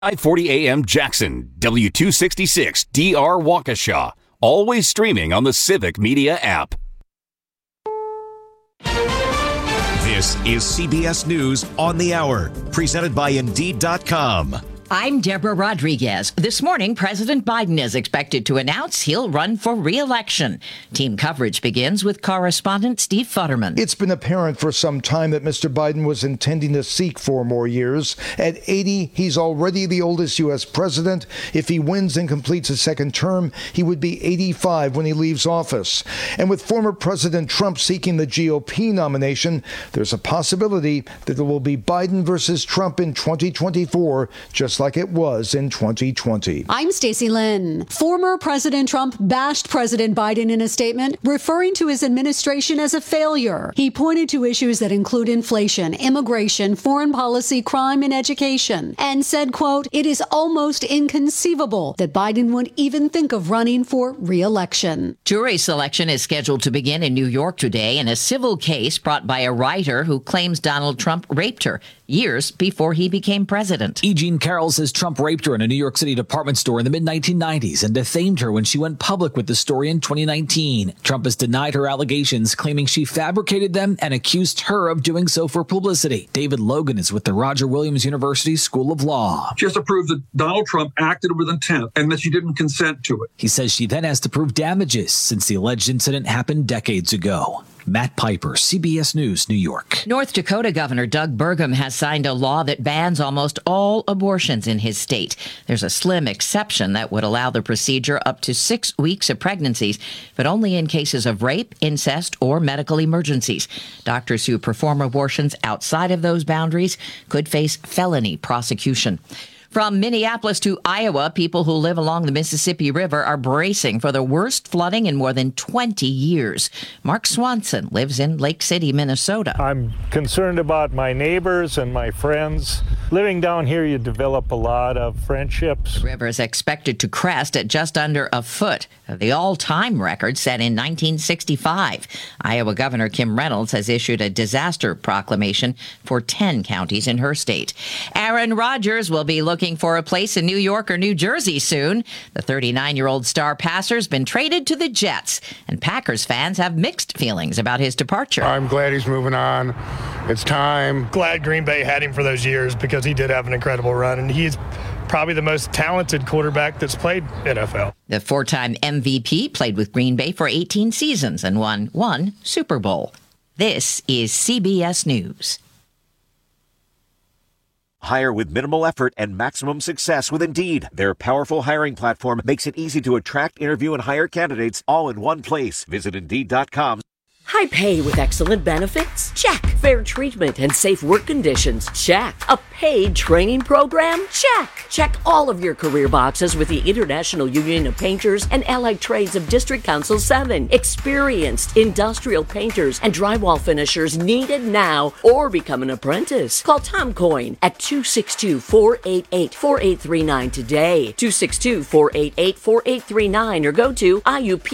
5:40 a.m. Jackson, W266 DR Waukesha. Always streaming on the Civic Media app. This is CBS News on the Hour, presented by Indeed.com. I'm Deborah Rodriguez. This morning, President Biden is expected to announce he'll run for re-election. Team coverage begins with correspondent Steve Futterman. It's been apparent for some time that Mr. Biden was intending to seek 4 more years. At 80, he's already the oldest U.S. president. If he wins and completes a second term, he would be 85 when he leaves office. And with former President Trump seeking the GOP nomination, there's a possibility that it will be Biden versus Trump in 2024, just like it was in 2020. I'm Stacey Lynn. Former President Trump bashed President Biden in a statement, referring to his administration as a failure. He pointed to issues that include inflation, immigration, foreign policy, crime, and education, and said, quote, "It is almost inconceivable that Biden would even think of running for re-election." Jury selection is scheduled to begin in New York today in a civil case brought by a writer who claims Donald Trump raped her years before he became president. E. Jean Carroll says Trump raped her in a New York City department store in the mid-1990s and defamed her when she went public with the story in 2019. Trump has denied her allegations, claiming she fabricated them and accused her of doing so for publicity. David Logan is with the Roger Williams University School of Law. She has to prove that Donald Trump acted with intent and that she didn't consent to it. He says she then has to prove damages since the alleged incident happened decades ago. Matt Piper, CBS News, New York. North Dakota Governor Doug Burgum has signed a law that bans almost all abortions in his state. There's a slim exception that would allow the procedure up to 6 weeks of pregnancies, but only in cases of rape, incest, or medical emergencies. Doctors who perform abortions outside of those boundaries could face felony prosecution. From Minneapolis to Iowa, people who live along the Mississippi River are bracing for the worst flooding in more than 20 years. Mark Swanson lives in Lake City, Minnesota. I'm concerned about my neighbors and my friends. Living down here, you develop a lot of friendships. The river is expected to crest at just under a foot of the all-time record set in 1965. Iowa Governor Kim Reynolds has issued a disaster proclamation for 10 counties in her state. Aaron Rodgers will be looking for a place in New York or New Jersey soon. The 39-year-old star passer's been traded to the Jets, and Packers fans have mixed feelings about his departure. I'm glad he's moving on. It's time. Glad Green Bay had him for those years because he did have an incredible run, and he's probably the most talented quarterback that's played NFL. The 4-time MVP played with Green Bay for 18 seasons and won 1 Super Bowl. This is CBS News. Hire with minimal effort and maximum success with Indeed. Their powerful hiring platform makes it easy to attract, interview, and hire candidates all in one place. Visit Indeed.com. High pay with excellent benefits? Check. Fair treatment and safe work conditions? Check. A paid training program? Check. Check all of your career boxes with the International Union of Painters and Allied Trades of District Council 7. Experienced industrial painters and drywall finishers needed now, or become an apprentice. Call Tom Coyne at 262-488-4839 today. 262-488-4839 or go to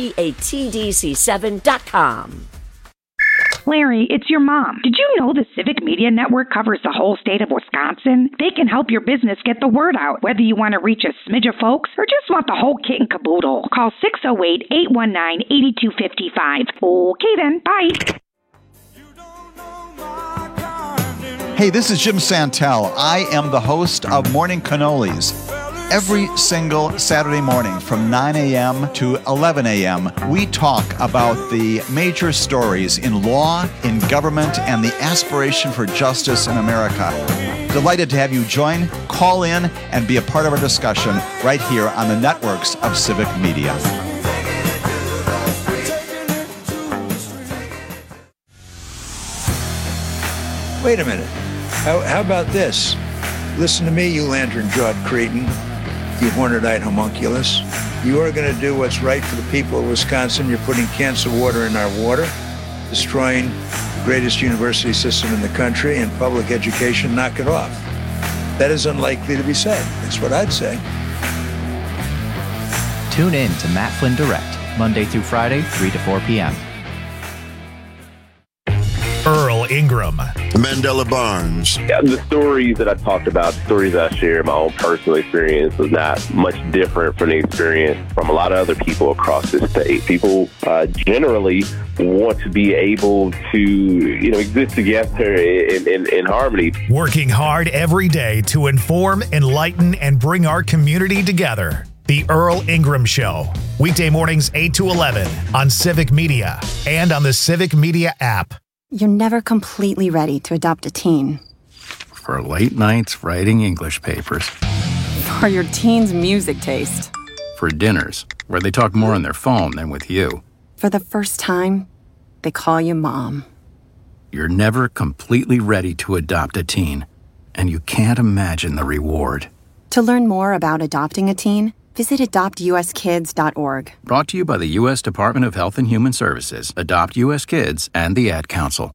IUPATDC7.com. Larry, it's your mom. Did you know the Civic Media Network covers the whole state of Wisconsin? They can help your business get the word out, whether you want to reach a smidge of folks or just want the whole kit and caboodle. Call 608-819-8255. Okay then, bye. Hey, this is Jim Santel. I am the host of Morning Cannolis. Every single Saturday morning from 9 a.m. to 11 a.m., we talk about the major stories in law, in government, and the aspiration for justice in America. Delighted to have you join, call in, and be a part of our discussion right here on the networks of Civic Media. Wait a minute. How about this? Listen to me, you lantern-jawed cretin. You horned-eyed homunculus. You are going to do what's right for the people of Wisconsin. You're putting cancer water in our water, destroying the greatest university system in the country and public education. Knock it off. That is unlikely to be said. That's what I'd say. Tune in to Matt Flynn Direct, Monday through Friday, 3 to 4 p.m. Earl Ingram. Mandela Barnes. Yeah, the stories that I talked about, stories I share, my own personal experience was not much different from the experience from a lot of other people across the state. People generally want to be able to, exist together in harmony. Working hard every day to inform, enlighten, and bring our community together. The Earl Ingram Show. Weekday mornings 8 to 11 on Civic Media and on the Civic Media app. You're never completely ready to adopt a teen. For late nights writing English papers. For your teen's music taste. For dinners where they talk more on their phone than with you. For the first time, they call you mom. You're never completely ready to adopt a teen, and you can't imagine the reward. To learn more about adopting a teen, visit adoptuskids.org. Brought to you by the U.S. Department of Health and Human Services, Adopt U.S. Kids, and the Ad Council.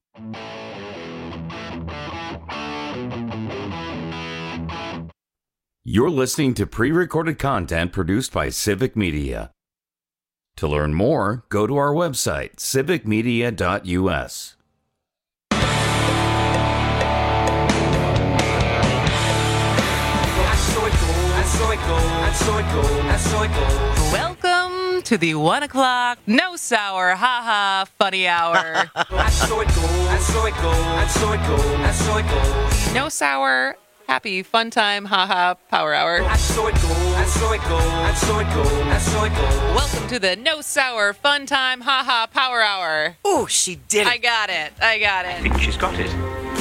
You're listening to pre-recorded content produced by Civic Media. To learn more, go to our website, civicmedia.us. Welcome to the 1 o'clock No Sour Haha Funny Hour. No Sour Happy Fun Time Haha Power Hour. Welcome to the No Sour Fun Time Haha Power Hour. Oh, she did it. I got it. I think she's got it.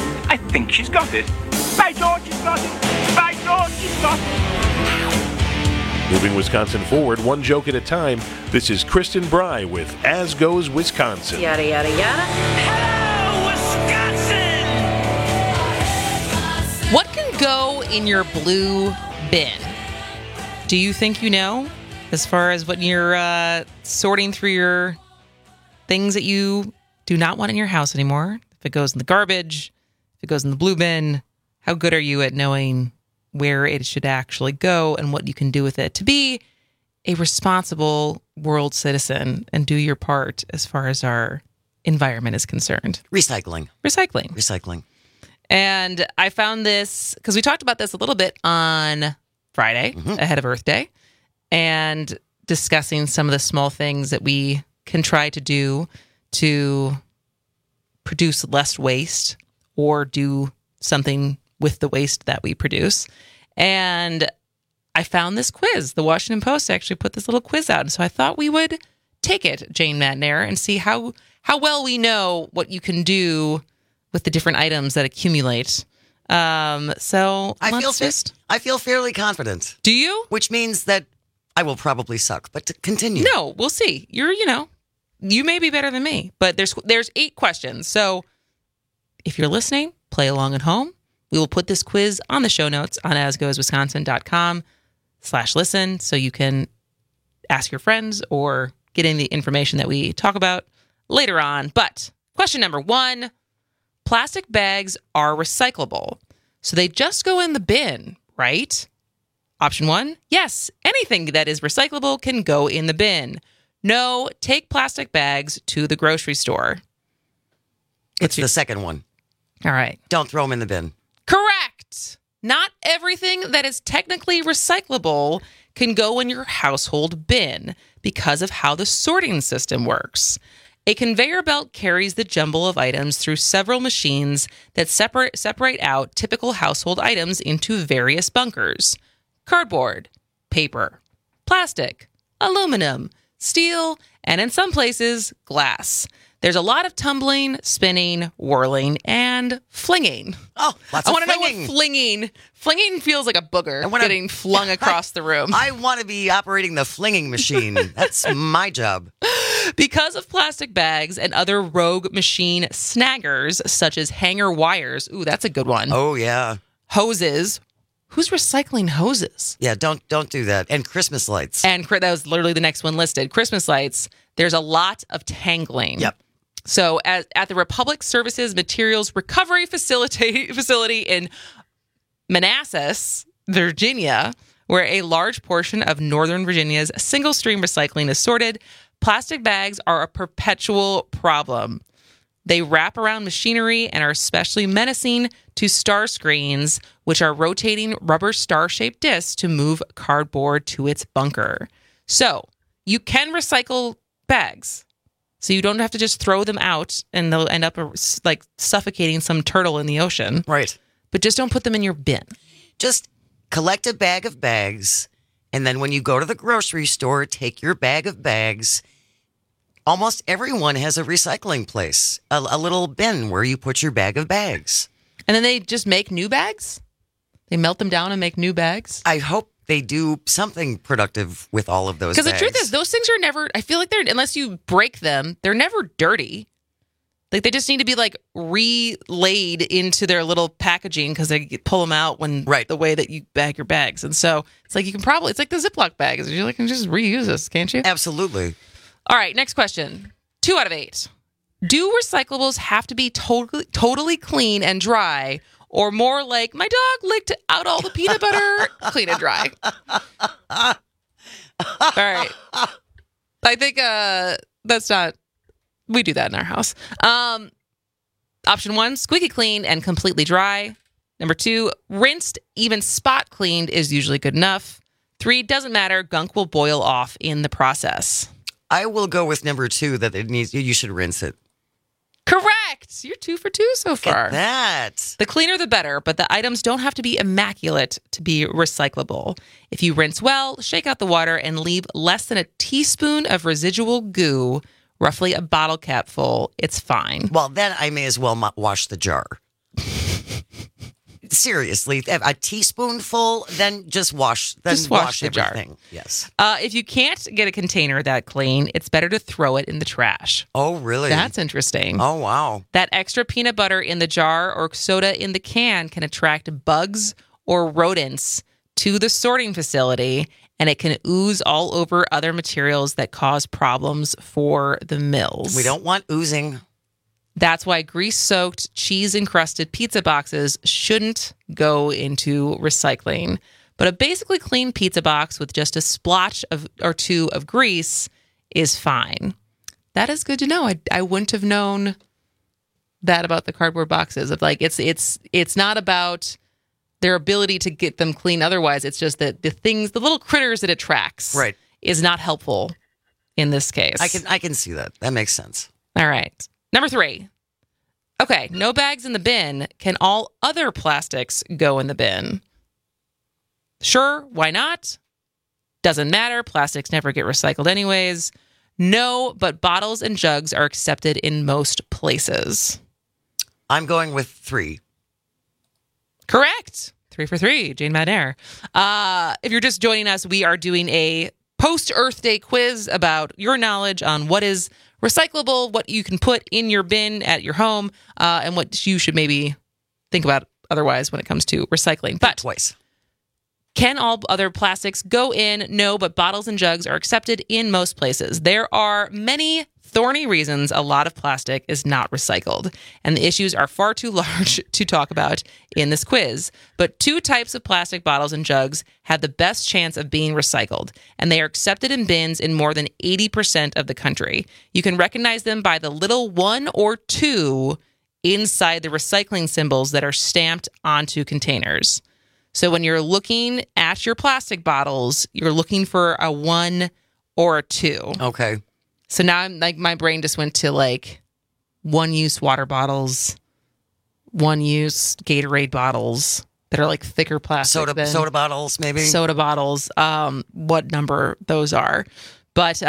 By George, she's got it. By George, she's got it. Moving Wisconsin forward, one joke at a time. This is Kristen Bry with As Goes Wisconsin. Yada, yada, yada. Hello, Wisconsin! What can go in your blue bin? Do you think you know? As far as when you're sorting through your things that you do not want in your house anymore. If it goes in the garbage, if it goes in the blue bin, how good are you at knowing where it should actually go and what you can do with it to be a responsible world citizen and do your part as far as our environment is concerned? Recycling. And I found this because we talked about this a little bit on Friday ahead of Earth Day and discussing some of the small things that we can try to do to produce less waste or do something with the waste that we produce. And I found this quiz. The Washington Post actually put this little quiz out. And so I thought we would take it, Jane Matnair, and see how well we know what you can do with the different items that accumulate. So I feel fairly confident. Do you? Which means that I will probably suck, but to continue. No, we'll see. You may be better than me, but there's 8 questions. So if you're listening, play along at home. We will put this quiz on the show notes on asgoeswisconsin.com/listen so you can ask your friends or get in the information that we talk about later on. But question number 1, plastic bags are recyclable. So they just go in the bin, right? Option 1, yes, anything that is recyclable can go in the bin. No, take plastic bags to the grocery store. It's the second one. All right. Don't throw them in the bin. Correct. Not everything that is technically recyclable can go in your household bin because of how the sorting system works. A conveyor belt carries the jumble of items through several machines that separate out typical household items into various bunkers. Cardboard, paper, plastic, aluminum, steel, and in some places, glass. There's a lot of tumbling, spinning, whirling, and flinging. Oh, lots of flinging. I want to know what flinging feels like a booger getting flung across the room. I want to be operating the flinging machine. That's my job. Because of plastic bags and other rogue machine snaggers, such as hanger wires. Ooh, that's a good one. Oh, yeah. Hoses. Who's recycling hoses? Yeah, don't do that. And Christmas lights. And that was literally the next one listed. Christmas lights. There's a lot of tangling. Yep. So at the Republic Services Materials Recovery Facility in Manassas, Virginia, where a large portion of Northern Virginia's single-stream recycling is sorted, plastic bags are a perpetual problem. They wrap around machinery and are especially menacing to star screens, which are rotating rubber star-shaped discs to move cardboard to its bunker. So you can recycle bags. So you don't have to just throw them out and they'll end up like suffocating some turtle in the ocean. Right. But just don't put them in your bin. Just collect a bag of bags, and then when you go to the grocery store, take your bag of bags. Almost everyone has a recycling place, a little bin where you put your bag of bags. And then they just make new bags? They melt them down and make new bags? I hope they do something productive with all of those bags. Because the truth is, those things are never, I feel like they're, unless you break them, they're never dirty. Like, they just need to be, like, relayed into their little packaging because they pull them out when the way that you bag your bags. And so it's like you can probably, it's like the Ziploc bags. You're like, you can just reuse this, can't you? Absolutely. All right, next question. 2 out of 8. Do recyclables have to be totally clean and dry, or more like my dog licked out all the peanut butter, clean and dry? All right. I think that's not, we do that in our house. Option 1, squeaky clean and completely dry. Number 2, rinsed, even spot cleaned is usually good enough. 3, doesn't matter, gunk will boil off in the process. I will go with number 2, that it needs, you should rinse it. Correct. You're 2 for 2 so far. Look at that. The cleaner, the better, but the items don't have to be immaculate to be recyclable. If you rinse well, shake out the water, and leave less than a teaspoon of residual goo, roughly a bottle cap full, it's fine. Well, then I may as well wash the jar. Seriously, a teaspoonful, then just wash the everything. Jar. Yes. If you can't get a container that clean, it's better to throw it in the trash. Oh, really? That's interesting. Oh, wow. That extra peanut butter in the jar or soda in the can can attract bugs or rodents to the sorting facility, and it can ooze all over other materials that cause problems for the mills. We don't want oozing. That's why grease-soaked, cheese-encrusted pizza boxes shouldn't go into recycling. But a basically clean pizza box with just a splotch or 2 of grease is fine. That is good to know. I wouldn't have known that about the cardboard boxes. Of like, it's not about their ability to get them clean otherwise. It's just that the little critters it attracts, is not helpful in this case. I can see that. That makes sense. All right. Number 3. Okay, no bags in the bin. Can all other plastics go in the bin? Sure, why not? Doesn't matter. Plastics never get recycled anyways. No, but bottles and jugs are accepted in most places. I'm going with 3. Correct. 3 for 3. Jane Madner. If you're just joining us, we are doing a post-Earth Day quiz about your knowledge on what is recyclable, what you can put in your bin at your home, and what you should maybe think about otherwise when it comes to recycling. But twice. Can all other plastics go in? No, but bottles and jugs are accepted in most places. There are many thorny reasons a lot of plastic is not recycled, and the issues are far too large to talk about in this quiz. But 2 types of plastic bottles and jugs have the best chance of being recycled, and they are accepted in bins in more than 80% of the country. You can recognize them by the little 1 or 2 inside the recycling symbols that are stamped onto containers. So when you're looking at your plastic bottles, you're looking for a 1 or a 2. Okay. So now I'm like, my brain just went to like 1-use water bottles, 1-use Gatorade bottles that are like thicker plastic. Soda bottles, maybe. Soda bottles. What number those are. But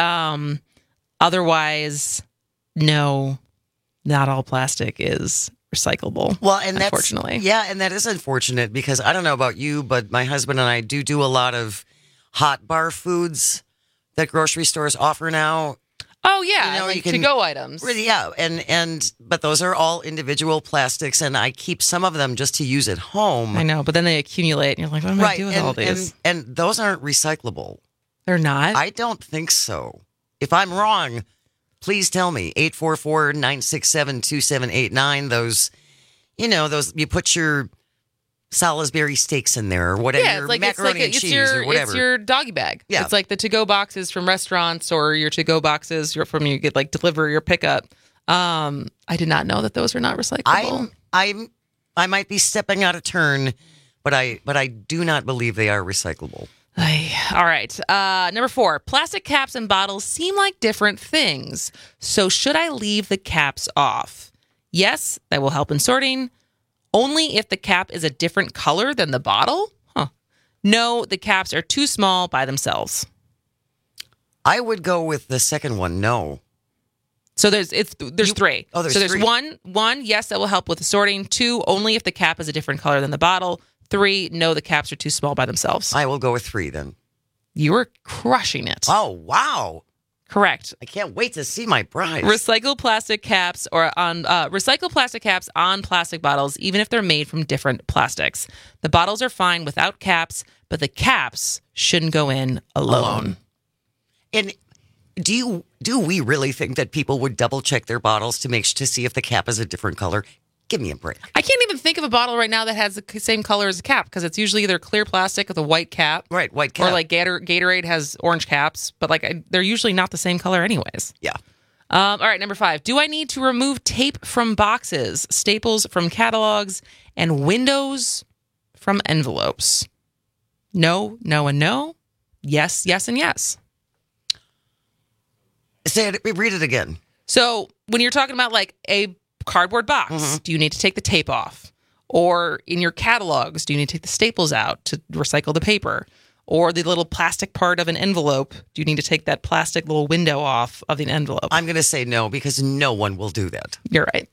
otherwise, no, not all plastic is recyclable. Well, and that's, unfortunately. Yeah, and that is unfortunate because I don't know about you, but my husband and I do a lot of hot bar foods that grocery stores offer now. Oh yeah, like to-go items. Really, yeah, but those are all individual plastics, and I keep some of them just to use at home. I know, but then they accumulate, and you're like, what am I doing with all these? And those aren't recyclable. They're not? I don't think so. If I'm wrong, please tell me. 844-967-2789. Those, you put your Salisbury steaks in there or whatever. Yeah, it's like macaroni and cheese or whatever. It's your doggy bag. Yeah. It's like the to-go boxes from restaurants or your to-go boxes you get like deliver your pickup. I did not know that those are not recyclable. I might be stepping out of turn, but I do not believe they are recyclable. All right. Number 4, plastic caps and bottles seem like different things. So should I leave the caps off? Yes, that will help in sorting. Only if the cap is a different color than the bottle? No, the caps are too small by themselves. I would go with the second one, no. So there's 3. Oh, there's so there's 3. one, yes, that will help with the sorting. 2, only if the cap is a different color than the bottle. 3, no, the caps are too small by themselves. I will go with 3 then. You were crushing it. Oh, wow. Correct. I can't wait to see my prize. Recycled plastic caps on plastic bottles, even if they're made from different plastics. The bottles are fine without caps, but the caps shouldn't go in alone. And do we really think that people would double check their bottles to see if the cap is a different color? Give me a break. I can't even think of a bottle right now that has the same color as a cap because it's usually either clear plastic with a white cap. Right, white cap. Or like Gatorade has orange caps, but like they're usually not the same color anyways. Yeah. All right, number 5. Do I need to remove tape from boxes, staples from catalogs, and windows from envelopes? No, no, and no. Yes, yes, and yes. Read it again. So when you're talking about like a cardboard box, do you need to take the tape off? Or in your catalogs, do you need to take the staples out to recycle the paper? Or the little plastic part of an envelope, do you need to take that plastic little window off of the envelope? I'm going to say no because no one will do that. You're right.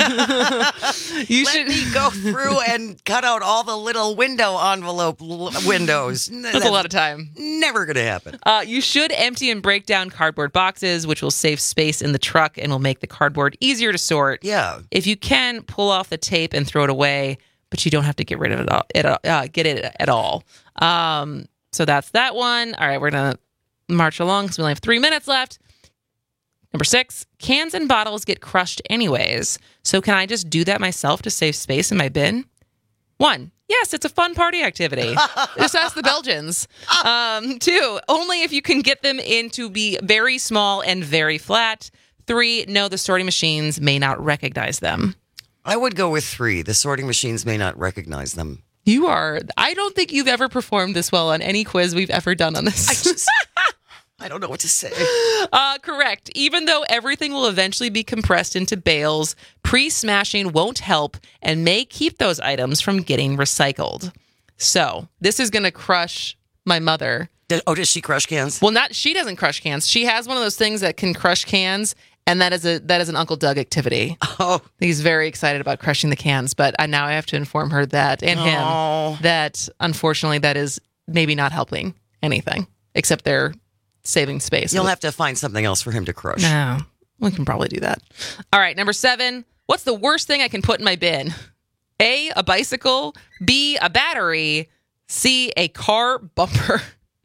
Let me go through and cut out all the little envelope windows. That's a lot of time. Never going to happen. You should empty and break down cardboard boxes, which will save space in the truck and will make the cardboard easier to sort. Yeah. If you can, pull off the tape and throw it away, but you don't have to get rid of it at all. So that's that one. All right, we're going to march along because we only have 3 minutes left. Number 6, cans and bottles get crushed anyways. So can I just do that myself to save space in my bin? 1, yes, it's a fun party activity. Just ask the Belgians. 2, only if you can get them in to be very small and very flat. 3, no, the sorting machines may not recognize them. I would go with 3. The sorting machines may not recognize them. I don't think you've ever performed this well on any quiz we've ever done on this. I don't know what to say. Correct. Even though everything will eventually be compressed into bales, pre-smashing won't help and may keep those items from getting recycled. So this is going to crush my mother. Does she crush cans? Well, she doesn't crush cans. She has one of those things that can crush cans. And that is an Uncle Doug activity. Oh, he's very excited about crushing the cans, but now I have to inform her that him that unfortunately that is maybe not helping anything except they're saving space. You'll have to find something else for him to crush. No, we can probably do that. All right, number 7. What's the worst thing I can put in my bin? A bicycle. B, a battery. C, a car bumper.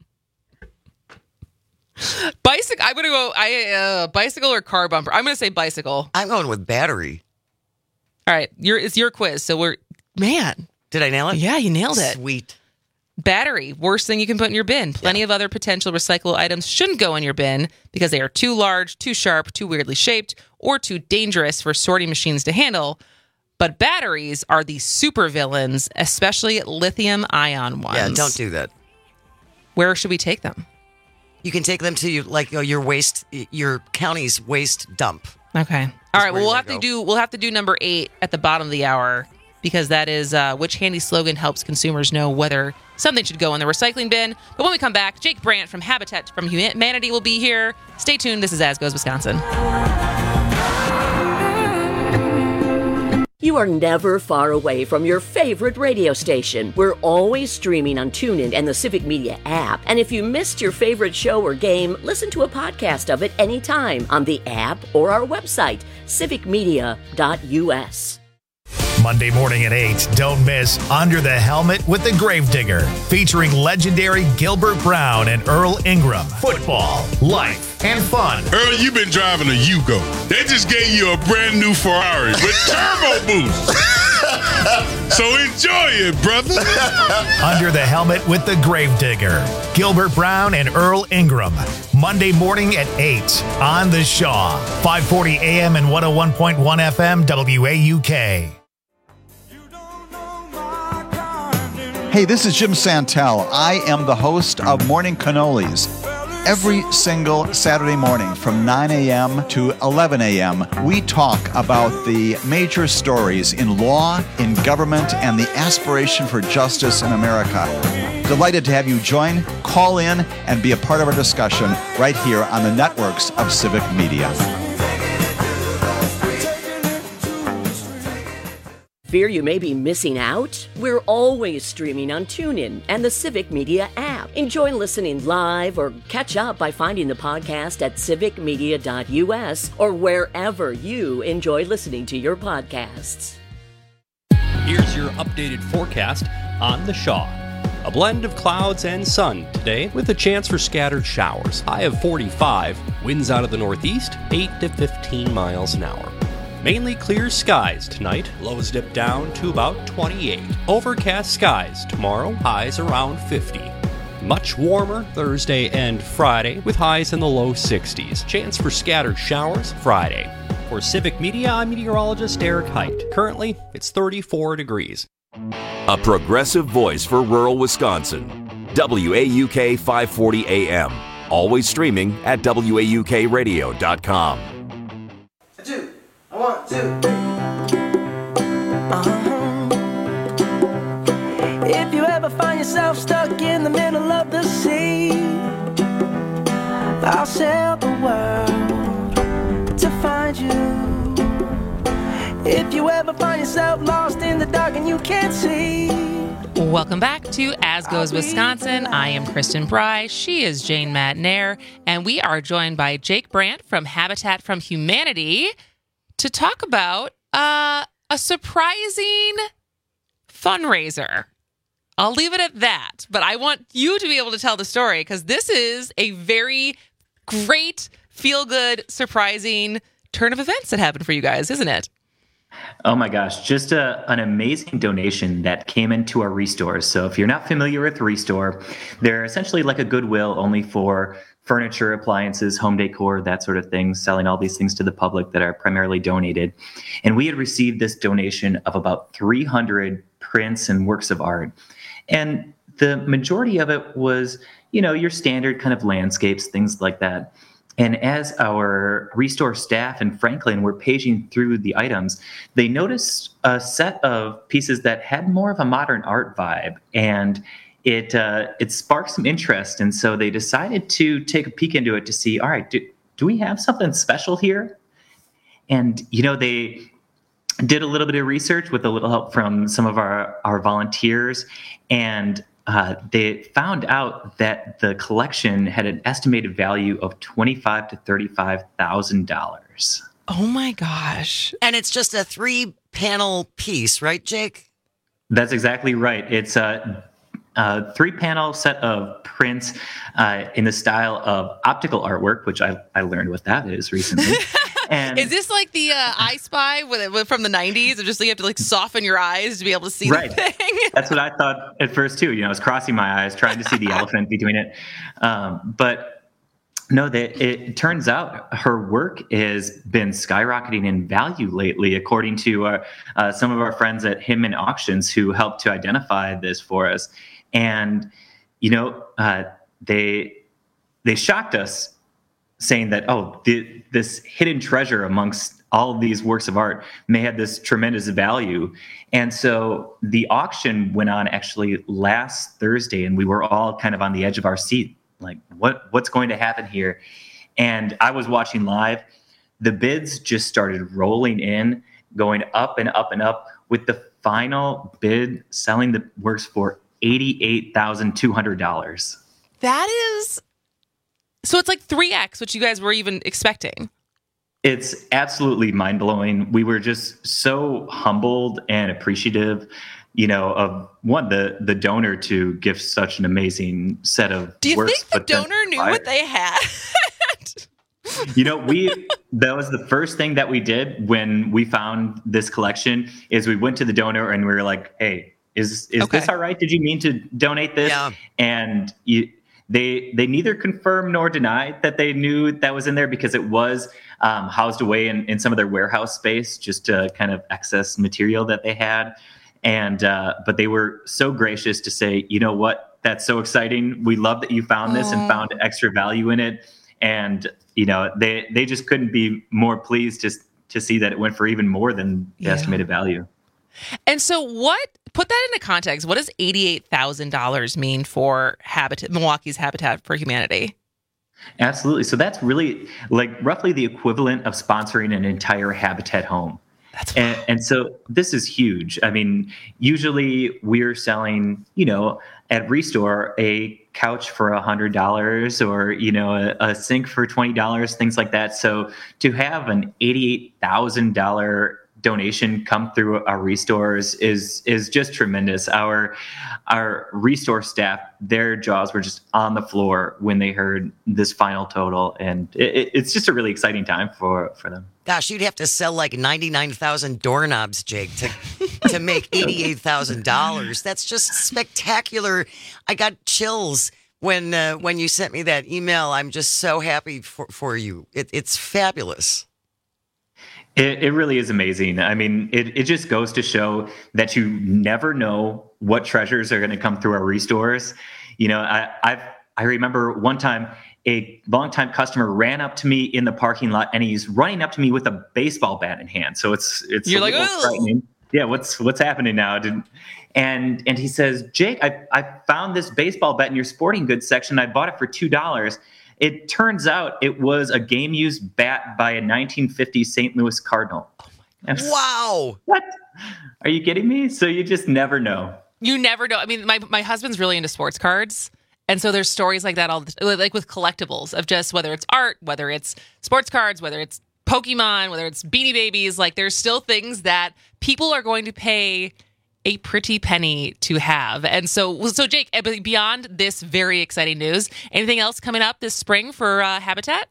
I'm gonna go bicycle or car bumper. I'm gonna say bicycle. I'm going with battery. All right, it's your quiz, so Did I nail it? Yeah, you nailed it. Sweet. Battery, worst thing you can put in your bin. Plenty of other potential recyclable items shouldn't go in your bin because they are too large, too sharp, too weirdly shaped, or too dangerous for sorting machines to handle. But batteries are the super villains, especially lithium-ion ones. Yeah, don't do that. Where should we take them? You can take them to your county's waste dump. Okay. All right. Well, we'll have to do number 8 at the bottom of the hour because that is which handy slogan helps consumers know whether something should go in the recycling bin. But when we come back, Jake Brandt from Habitat for Humanity will be here. Stay tuned. This is As Goes Wisconsin. You are never far away from your favorite radio station. We're always streaming on TuneIn and the Civic Media app. And if you missed your favorite show or game, listen to a podcast of it anytime on the app or our website, civicmedia.us. Monday morning at 8, don't miss Under the Helmet with the Gravedigger, featuring legendary Gilbert Brown and Earl Ingram. Football, life, and fun. Earl, you've been driving a Yugo. They just gave you a brand new Ferrari with turbo boost. So enjoy it, brother. Under the Helmet with the Gravedigger, Gilbert Brown and Earl Ingram. Monday morning at 8 on The Shaw, 540 AM and 101.1 FM WAUK. Hey, this is Jim Santel. I am the host of Morning Cannolis. Every single Saturday morning from 9 a.m. to 11 a.m., we talk about the major stories in law, in government, and the aspiration for justice in America. Delighted to have you join, call in, and be a part of our discussion right here on the networks of Civic Media. Fear you may be missing out? We're always streaming on TuneIn and the Civic Media app. Enjoy listening live or catch up by finding the podcast at civicmedia.us or wherever you enjoy listening to your podcasts. Here's your updated forecast on The Shaw. A blend of clouds and sun today with a chance for scattered showers. High of 45, winds out of the northeast, 8 to 15 miles an hour. Mainly clear skies tonight, lows dip down to about 28. Overcast skies tomorrow, highs around 50. Much warmer Thursday and Friday with highs in the low 60s. Chance for scattered showers Friday. For Civic Media, I'm meteorologist Eric Height. Currently, it's 34 degrees. A progressive voice for rural Wisconsin. WAUK 540 AM. Always streaming at WAUKradio.com. 1, 2, 3. If you ever find yourself stuck in the middle of the sea, I'll sail the world to find you. If you ever find yourself lost in the dark and you can't see. Welcome back to As Goes Wisconsin. I am Kristen Bry. She is Jane Madnair. And we are joined by Jake Brandt from Habitat for Humanity to talk about a surprising fundraiser. I'll leave it at that, but I want you to be able to tell the story because this is a very great, feel-good, surprising turn of events that happened for you guys, isn't it? Oh my gosh, just an amazing donation that came into our Restores. So if you're not familiar with Restore, they're essentially like a Goodwill only for furniture, appliances, home decor, that sort of thing, selling all these things to the public that are primarily donated. And we had received this donation of about 300 prints and works of art. And the majority of it was, you know, your standard kind of landscapes, things like that. And as our Restore staff and Franklin were paging through the items, they noticed a set of pieces that had more of a modern art vibe. And it sparked some interest, and so they decided to take a peek into it to see, all right, do we have something special here? And, you know, they did a little bit of research with a little help from some of our volunteers, and they found out that the collection had an estimated value of $25,000 to $35,000. Oh my gosh. And it's just a 3-panel piece, right, Jake? That's exactly right. It's a 3-panel set of prints in the style of optical artwork, which I learned what that is recently. And is this like the I Spy from the 90s? Or just you have to like soften your eyes to be able to see the thing? That's what I thought at first too. You know, I was crossing my eyes, trying to see the elephant between it. But no, it turns out her work has been skyrocketing in value lately, according to some of our friends at Hinman Auctions who helped to identify this for us. And, you know, they shocked us saying that, this hidden treasure amongst all of these works of art may have this tremendous value. And so the auction went on actually last Thursday, and we were all kind of on the edge of our seat, like what's going to happen here? And I was watching live. The bids just started rolling in, going up and up and up, with the final bid selling the works for $88,200. That is, so it's like 3x what you guys were even expecting. It's absolutely mind-blowing. We were just so humbled and appreciative, you know, of the donor to give such an amazing set of works. Do you think the donor knew what they had? That was the first thing that we did when we found this collection is we went to the donor and we were like, hey, is this all right? Did you mean to donate this? Yeah. And they neither confirmed nor denied that they knew that was in there because it was housed away in some of their warehouse space, just to kind of excess material that they had. And but they were so gracious to say, you know what, that's so exciting. We love that you found this and found extra value in it. And they just couldn't be more pleased to see that it went for even more than the estimated value. And so put that into context, what does $88,000 mean for Milwaukee's Habitat for Humanity? Absolutely. So that's really like roughly the equivalent of sponsoring an entire Habitat home. And so this is huge. I mean, usually we're selling, at Restore a couch for $100 or, a sink for $20, things like that. So to have an $88,000 donation come through our Restores is just tremendous. Our Restore staff, their jaws were just on the floor when they heard this final total. And it's just a really exciting time for them. Gosh, you'd have to sell like 99,000 doorknobs, Jake, to make $88,000. That's just spectacular. I got chills when you sent me that email. I'm just so happy for you. It's fabulous. It really is amazing. I mean, it just goes to show that you never know what treasures are going to come through our Restores. I remember one time a longtime customer ran up to me in the parking lot, and he's running up to me with a baseball bat in hand. So it's you're like, frightening. Yeah, what's happening now? And he says, Jake, I found this baseball bat in your sporting goods section. I bought it for $2. It turns out it was a game-used bat by a 1950 St. Louis Cardinal. Oh my God. Wow. What? Are you kidding me? So you just never know. You never know. I mean, my husband's really into sports cards. And so there's stories like that, like with collectibles of just whether it's art, whether it's sports cards, whether it's Pokemon, whether it's Beanie Babies. Like there's still things that people are going to pay a pretty penny to have. And so Jake, beyond this very exciting news, anything else coming up this spring for Habitat?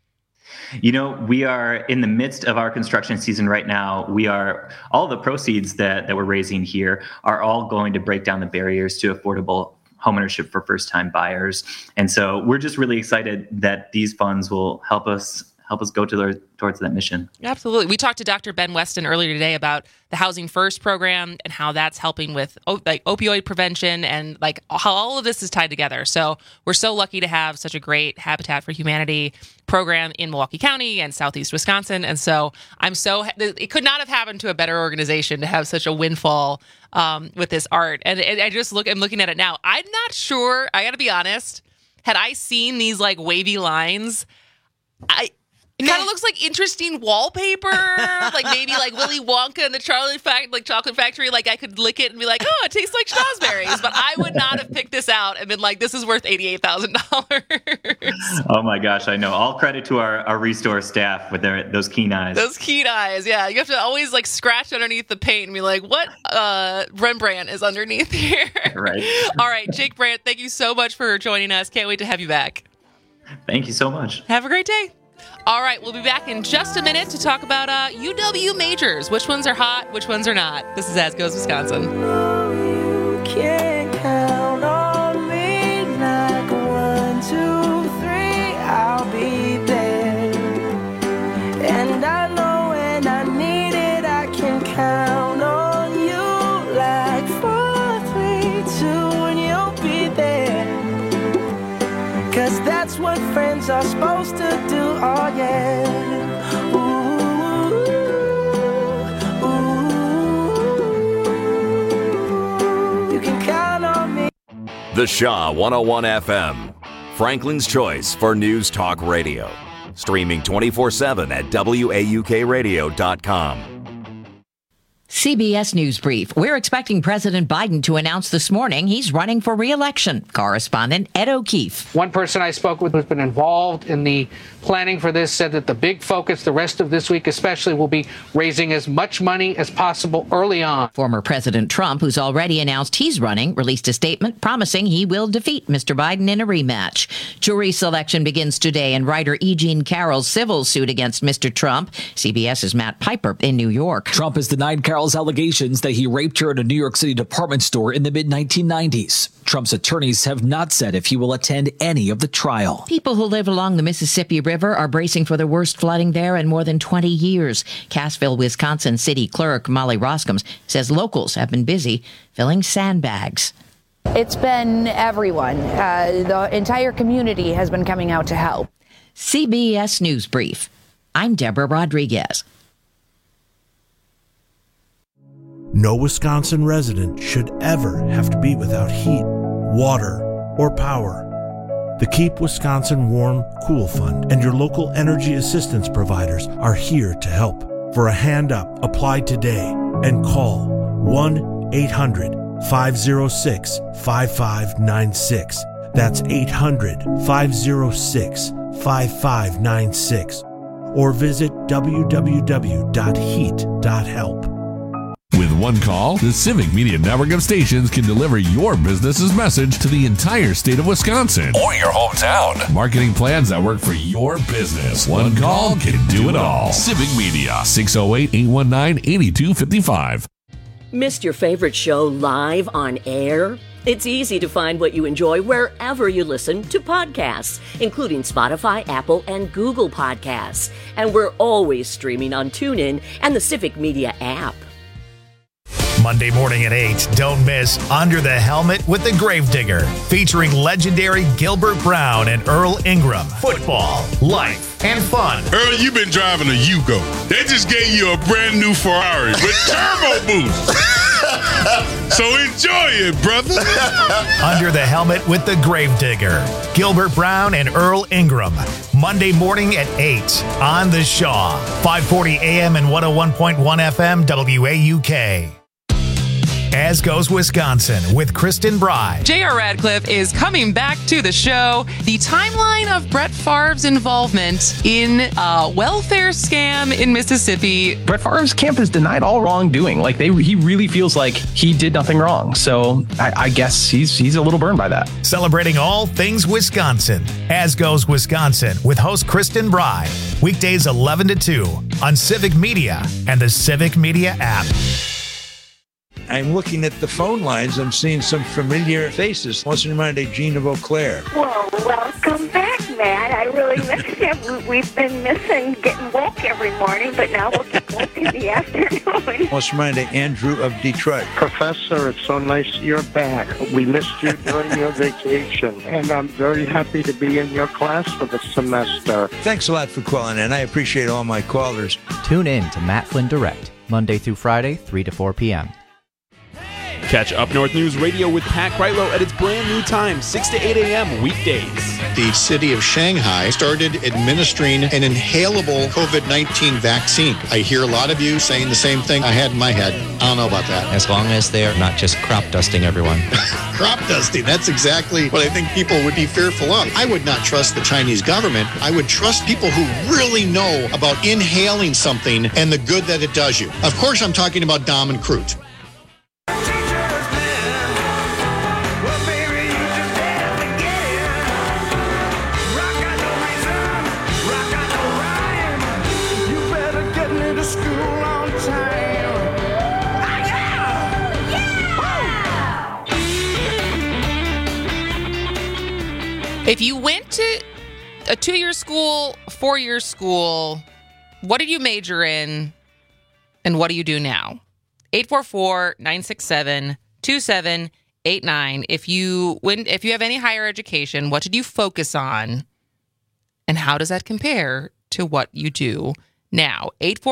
We are in the midst of our construction season right now. All the proceeds that we're raising here are all going to break down the barriers to affordable homeownership for first-time buyers. And so we're just really excited that these funds will help us go towards that mission. Absolutely. We talked to Dr. Ben Weston earlier today about the Housing First program and how that's helping with opioid prevention and like how all of this is tied together. So we're so lucky to have such a great Habitat for Humanity program in Milwaukee County and Southeast Wisconsin. And so it could not have happened to a better organization to have such a windfall with this art. And I'm looking at it now. I'm not sure, I got to be honest, had I seen these like wavy lines, it kind of looks like interesting wallpaper, like maybe like Willy Wonka and the Chocolate Factory. Like I could lick it and be like, oh, it tastes like schnozberries. But I would not have picked this out and been like, this is worth $88,000. Oh my gosh, I know. All credit to our Restore staff with those keen eyes. Those keen eyes, yeah. You have to always like scratch underneath the paint and be like, what Rembrandt is underneath here? Right. All right, Jake Brandt, thank you so much for joining us. Can't wait to have you back. Thank you so much. Have a great day. All right, we'll be back in just a minute to talk about UW majors. Which ones are hot, which ones are not. This is As Goes Wisconsin. You can count on me like 1, 2, 3, I'll be there. And I know when I need it, I can count on you like 4, 3, 2, and you'll be there. 'Cause that's what friends are supposed to do, oh yeah. Ooh, you can count on me. The Shaw 101 FM, Franklin's choice for news talk radio. Streaming 24/7 at WAUKradio.com. CBS News Brief. We're expecting President Biden to announce this morning he's running for re-election. Correspondent Ed O'Keefe. One person I spoke with who's been involved in the planning for this said that the big focus the rest of this week especially will be raising as much money as possible early on. Former President Trump, who's already announced he's running, released a statement promising he will defeat Mr. Biden in a rematch. Jury selection begins today in writer E. Jean Carroll's civil suit against Mr. Trump. CBS's Matt Piper in New York. Trump has denied Carroll's allegations that he raped her at a New York City department store in the mid-1990s. Trump's attorneys have not said if he will attend any of the trial. People who live along the Mississippi River are bracing for the worst flooding there in more than 20 years. Cassville, Wisconsin City Clerk Molly Roskams says locals have been busy filling sandbags. It's been everyone. The entire community has been coming out to help. CBS News Brief. I'm Deborah Rodriguez. No Wisconsin resident should ever have to be without heat, water, or power. The Keep Wisconsin Warm, Cool Fund and your local energy assistance providers are here to help. For a hand up, apply today and call 1-800-506-5596. That's 800-506-5596. Or visit www.heat.help. With one call, the Civic Media Network of stations can deliver your business's message to the entire state of Wisconsin or your hometown. Marketing plans that work for your business. One call can do it all. Civic Media, 608-819-8255. Missed your favorite show live on air? It's easy to find what you enjoy wherever you listen to podcasts, including Spotify, Apple, and Google Podcasts. And we're always streaming on TuneIn and the Civic Media app. Monday morning at 8, don't miss Under the Helmet with the Gravedigger, featuring legendary Gilbert Brown and Earl Ingram. Football, life, and fun. Earl, you've been driving a Yugo. They just gave you a brand new Ferrari with turbo boost. So enjoy it, brother. Under the Helmet with the Gravedigger, Gilbert Brown and Earl Ingram. Monday morning at 8 on The Shaw, 540 AM and 101.1 FM WAUK. As Goes Wisconsin with Kristen Bry. J.R. Radcliffe is coming back to the show. The timeline of Brett Favre's involvement in a welfare scam in Mississippi. Brett Favre's camp has denied all wrongdoing. He really feels like he did nothing wrong. So I guess he's a little burned by that. Celebrating all things Wisconsin. As Goes Wisconsin with host Kristen Bry. Weekdays 11 to 2 on Civic Media and the Civic Media app. I'm looking at the phone lines. I'm seeing some familiar faces. What's in mind, Gina Vauclair? Well, welcome back, Matt. I really missed you. We've been missing getting woke every morning, but now we'll get woke in the afternoon. What's in mind, Andrew of Detroit? Professor, it's so nice you're back. We missed you during your vacation, and I'm very happy to be in your class for the semester. Thanks a lot for calling in. I appreciate all my callers. Tune in to Matt Flynn Direct, Monday through Friday, 3 to 4 p.m. Catch Up North News Radio with Pat Kreitlow at its brand new time, 6 to 8 a.m. weekdays. The city of Shanghai started administering an inhalable COVID-19 vaccine. I hear a lot of you saying the same thing I had in my head. I don't know about that. As long as they're not just crop dusting everyone. Crop dusting, that's exactly what I think people would be fearful of. I would not trust the Chinese government. I would trust people who really know about inhaling something and the good that it does you. Of course, I'm talking about Dom and Crute. If you went to a 2-year school, 4-year school, what did you major in and what do you do now? 844-967-2789. If you have any higher education, what did you focus on? And how does that compare to what you do now?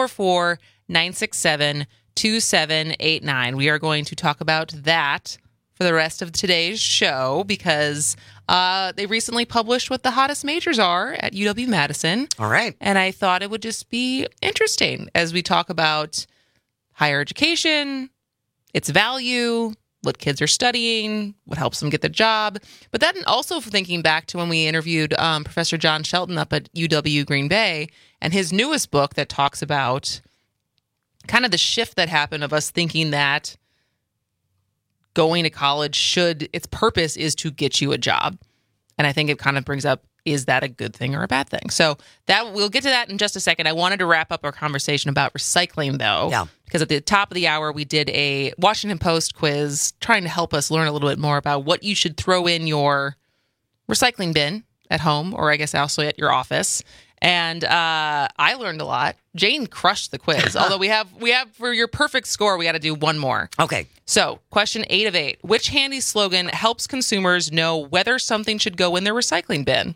844-967-2789. We are going to talk about that for the rest of today's show because they recently published what the hottest majors are at UW-Madison. All right. And I thought it would just be interesting as we talk about higher education, its value, what kids are studying, what helps them get the job. But then also thinking back to when we interviewed Professor John Shelton up at UW Green Bay and his newest book that talks about kind of the shift that happened of us thinking that going to college its purpose is to get you a job. And I think it kind of brings up, is that a good thing or a bad thing? So we'll get to that in just a second. I wanted to wrap up our conversation about recycling, though. Yeah. Because at the top of the hour, we did a Washington Post quiz trying to help us learn a little bit more about what you should throw in your recycling bin at home, or I guess also at your office. And I learned a lot. Jane crushed the quiz. Although we have for your perfect score, we got to do one more. Okay. So, question 8 of 8. Which handy slogan helps consumers know whether something should go in their recycling bin?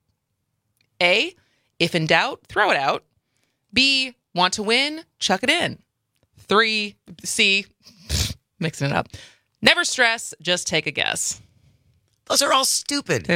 A, if in doubt, throw it out. B, want to win, chuck it in. 3, C, mixing it up. Never stress, just take a guess. Those are all stupid.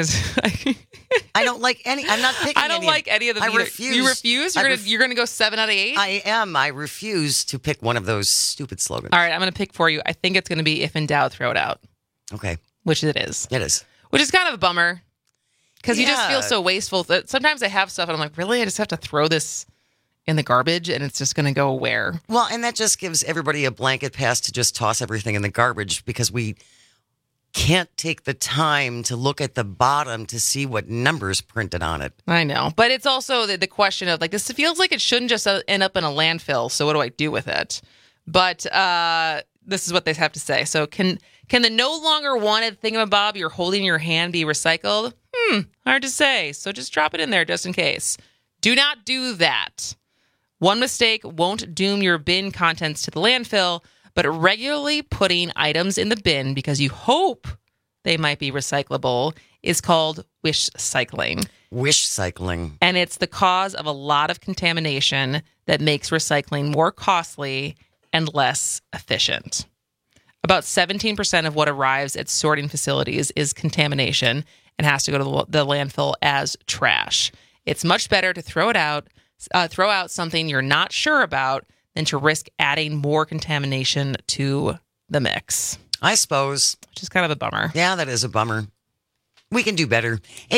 I don't like any. I'm not picking. I don't like any of them. I either. refuse. You refuse? You're gonna go 7 out of 8? I am. I refuse to pick one of those stupid slogans. All right, I'm gonna pick for you. I think it's gonna be if in doubt, throw it out. Okay. Which it is. It is. Which is kind of a bummer. Because you just feel so wasteful. Sometimes I have stuff and I'm like, really? I just have to throw this in the garbage and it's just going to go where? Well, and that just gives everybody a blanket pass to just toss everything in the garbage because we can't take the time to look at the bottom to see what numbers printed on it. I know. But it's also the question of like, this feels like it shouldn't just end up in a landfill. So what do I do with it? But this is what they have to say. So can the no longer wanted thingamabob you're holding in your hand be recycled? Hard to say. So just drop it in there just in case. Do not do that. One mistake won't doom your bin contents to the landfill, but regularly putting items in the bin because you hope they might be recyclable is called wish cycling. Wish cycling. And it's the cause of a lot of contamination that makes recycling more costly and less efficient. About 17% of what arrives at sorting facilities is contamination and has to go to the landfill as trash. It's much better to throw out something you're not sure about than to risk adding more contamination to the mix. I suppose. Which is kind of a bummer. Yeah, that is a bummer. We can do better.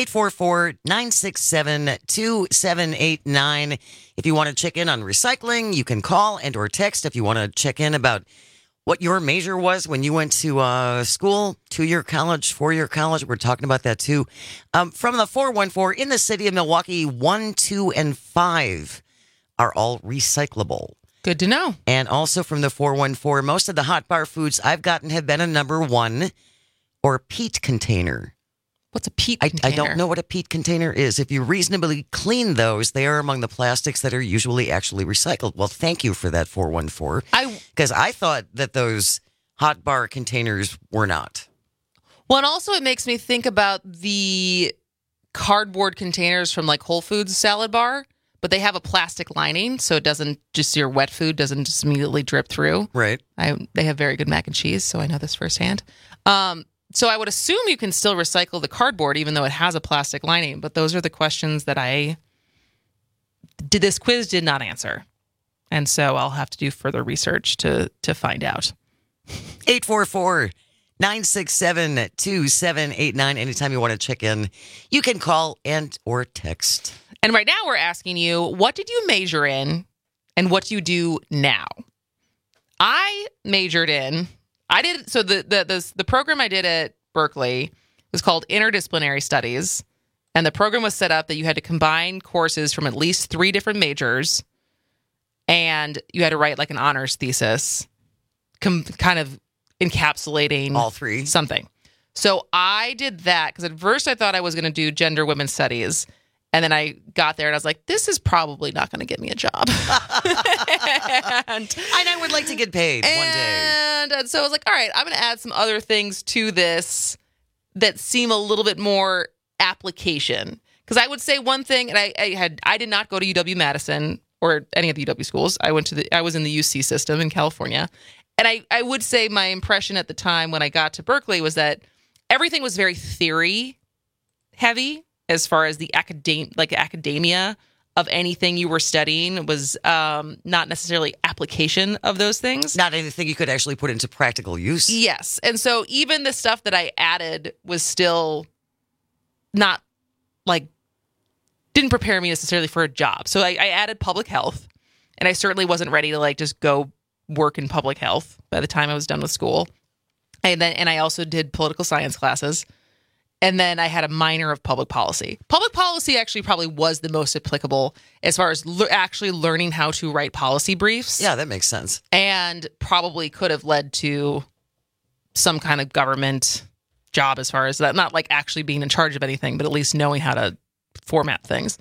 844-967-2789. If you want to check in on recycling, you can call and or text if you want to check in about what your major was when you went to school, 2-year college, 4-year college. We're talking about that too. From the 414 in the city of Milwaukee, 1, 2, and 5 are all recyclable. Good to know. And also from the 414, most of the hot bar foods I've gotten have been a number 1 or peat container. What's a peat container? I don't know what a peat container is. If you reasonably clean those, they are among the plastics that are usually actually recycled. Well, thank you for that, 414. Because I thought that those hot bar containers were not. Well, and also it makes me think about the cardboard containers from like Whole Foods salad bar, but they have a plastic lining, so it doesn't just, your wet food doesn't just immediately drip through. Right. They have very good mac and cheese, so I know this firsthand. So I would assume you can still recycle the cardboard even though it has a plastic lining. But those are the questions that this quiz did not answer. And so I'll have to do further research to find out. 844-967-2789. Anytime you want to check in, you can call and or text. And right now we're asking you, what did you major in and what do you do now? I majored in... the program I did at Berkeley was called Interdisciplinary Studies, and the program was set up that you had to combine courses from at least 3 different majors, and you had to write like an honors thesis, kind of encapsulating all 3 something. So I did that because at first I thought I was going to do gender women's studies. And then I got there and I was like, this is probably not going to get me a job. and I would like to get paid one day. And so I was like, all right, I'm going to add some other things to this that seem a little bit more application. Because I would say one thing, and I did not go to UW-Madison or any of the UW schools. I was in the UC system in California. And I would say my impression at the time when I got to Berkeley was that everything was very theory heavy. As far as the academia of anything you were studying was not necessarily application of those things. Not anything you could actually put into practical use. Yes. And so even the stuff that I added was still not like, didn't prepare me necessarily for a job. So I added public health, and I certainly wasn't ready to like just go work in public health by the time I was done with school. And I also did political science classes. And then I had a minor of public policy. Public policy actually probably was the most applicable as far as actually learning how to write policy briefs. Yeah, that makes sense. And probably could have led to some kind of government job as far as that. Not like actually being in charge of anything, but at least knowing how to format things.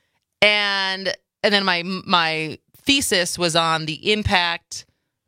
And then my thesis was on the impact